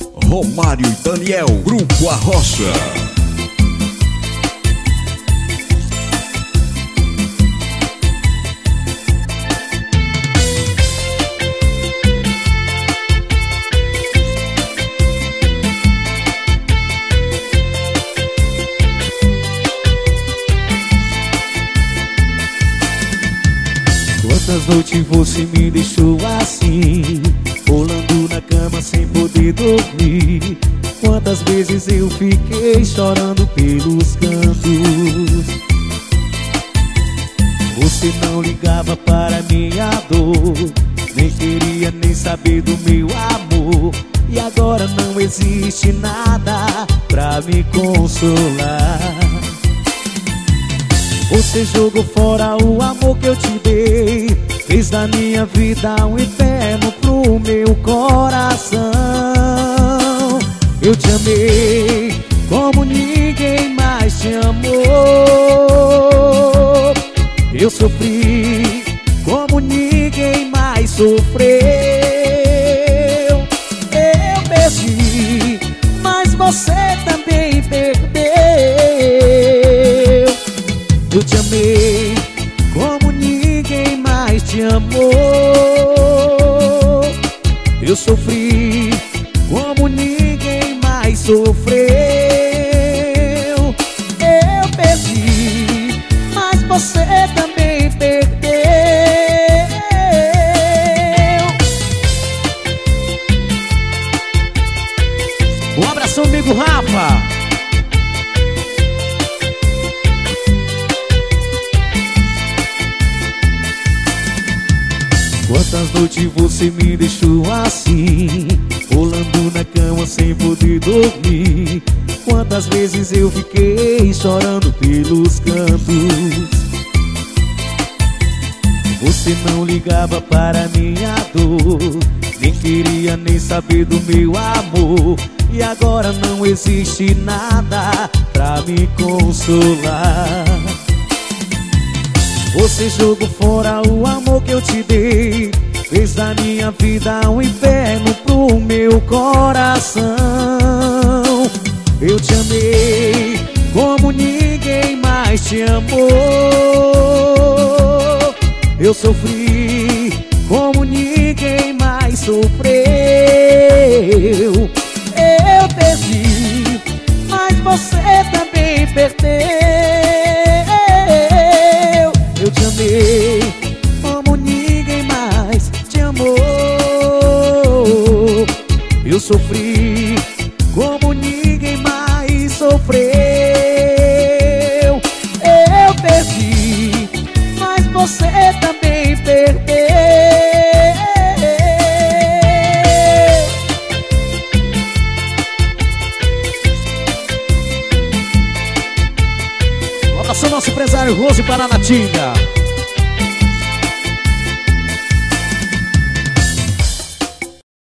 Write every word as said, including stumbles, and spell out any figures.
Romário e Daniel, Grupo Arrocha. Quantas noites você me deixou assim, rolando na cama sem poder dormir? Quantas vezes eu fiquei chorando pelos cantos? Você não ligava para minha dor, nem queria nem saber do meu amor. E agora não existe nada pra me consolar. Você jogou fora o amor que eu te dei, fez da minha vida um inferno pro meu coração. Eu te amei como ninguém mais te amou. Eu sofri como ninguém mais sofreu. Eu perdi, mas você também perdeu. Eu te amei como ninguém mais te amou. Eu sofri como ninguém mais sofreu. Eu perdi, mas você também perdeu. Um abração, amigo Rafa. Quantas noites você me deixou assim, rolando na cama sem poder dormir? Quantas vezes eu fiquei chorando pelos cantos? Você não ligava para minha dor, nem queria nem saber do meu amor. E agora não existe nada pra me consolar. Você jogou fora o amor que eu te dei, fez da minha vida um inferno pro meu coração. Eu te amei como ninguém mais te amou. Eu sofri como ninguém mais sofreu. Eu perdi, mas você também perdeu. Eu te amei como ninguém mais te amou. Eu sofri como ninguém mais sofreu. Eu perdi, mas você também perdeu. Um abraço ao nosso empresário Rose Paranatinga.